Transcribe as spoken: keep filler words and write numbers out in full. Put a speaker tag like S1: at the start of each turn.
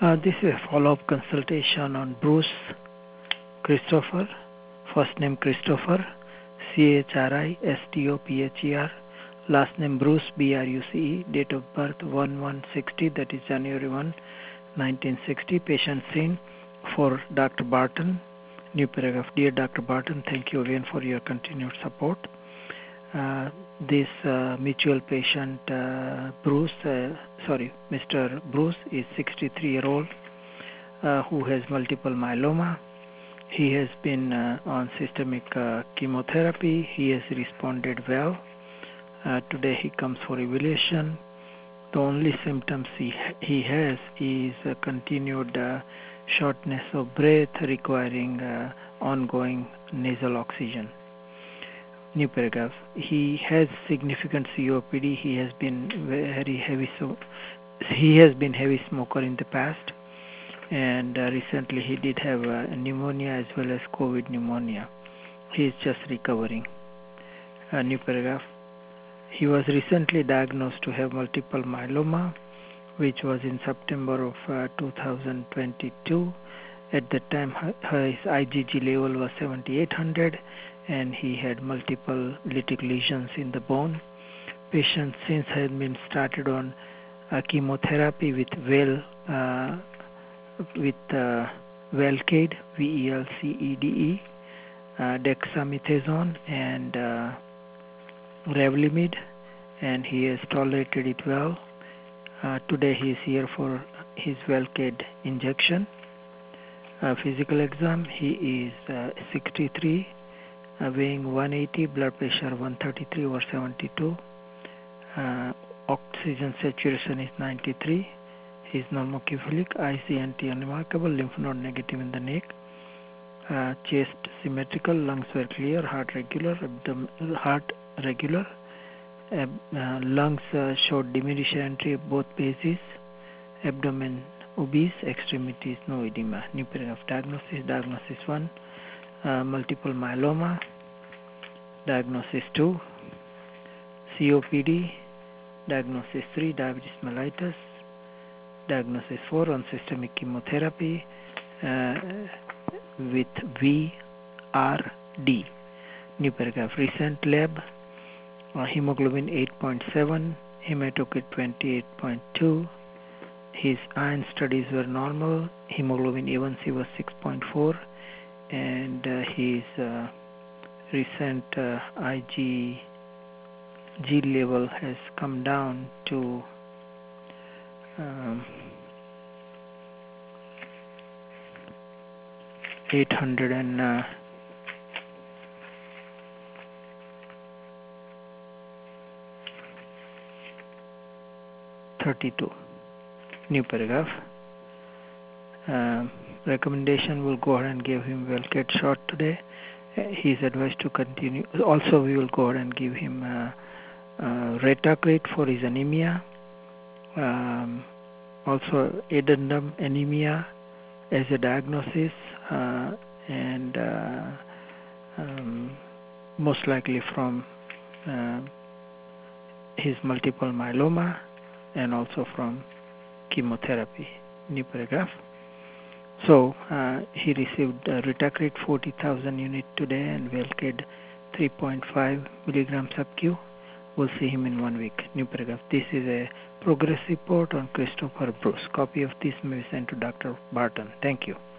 S1: Uh, this is a follow-up consultation on Bruce Christopher, first name Christopher, C H R I S T O P H E R, last name Bruce, B R U C E, date of birth one one sixty, that is January first, nineteen sixty, patient seen for Doctor Barton. New paragraph. Dear Doctor Barton, thank you again for your continued support. Uh, this uh, mutual patient, uh, Bruce, uh, sorry, Mister Bruce is sixty-three year old uh, who has multiple myeloma. He has been uh, on systemic uh, chemotherapy. He has responded well. Uh, today he comes for evaluation. The only symptoms he, he has is uh, continued uh, shortness of breath requiring uh, ongoing nasal oxygen. New paragraph. He has significant C O P D. He has been very heavy, so he has been heavy smoker in the past, and uh, recently he did have uh, pneumonia as well as COVID pneumonia. He is just recovering. Uh, new paragraph. He was recently diagnosed to have multiple myeloma, which was in September of uh, two thousand twenty-two. At that time, his I G G level was seventy-eight hundred, and he had multiple lytic lesions in the bone. Patient since had been started on uh, chemotherapy with Vel, uh, with uh, Velcade, V E L C E D E, uh, dexamethasone, and uh, Revlimid, and he has tolerated it well. Uh, today he is here for his Velcade injection. Uh, physical exam. He is uh, sixty-three, uh, weighing one eighty, blood pressure one thirty-three over seventy-two. Uh, oxygen saturation is ninety-three. He is normocephalic, I C N T unremarkable, lymph node negative in the neck. Uh, chest symmetrical, lungs were clear, heart regular, abdomen, heart regular. Ab, uh, lungs uh, showed diminished entry of both bases. Abdomen obese, extremities no edema. New paragraph. Diagnosis. Diagnosis one, uh, multiple myeloma. Diagnosis two, C O P D. Diagnosis three, diabetes mellitus. Diagnosis four, on systemic chemotherapy uh, with V R D. New paragraph. Recent lab, uh, hemoglobin eight point seven, hematocrit twenty-eight point two. His iron studies were normal. Hemoglobin A one C was six point four, and uh, his uh, recent uh, I G G level has come down to um, eight hundred thirty-two. New paragraph. Uh, recommendation will go ahead and give him Velcade shot today. Uh, he is advised to continue. Also, we will go ahead and give him uh, uh, Retacrit for his anemia. Um, also, addendum anemia as a diagnosis, uh, and uh, um, most likely from uh, his multiple myeloma, and also from chemotherapy. New paragraph. So uh, he received uh, Retacrit forty thousand units today and Velcade three point five milligram sub-Q. We'll see him in one week. New paragraph. This is a progress report on Christopher Bruce. Copy of this may be sent to Doctor Barton. Thank you.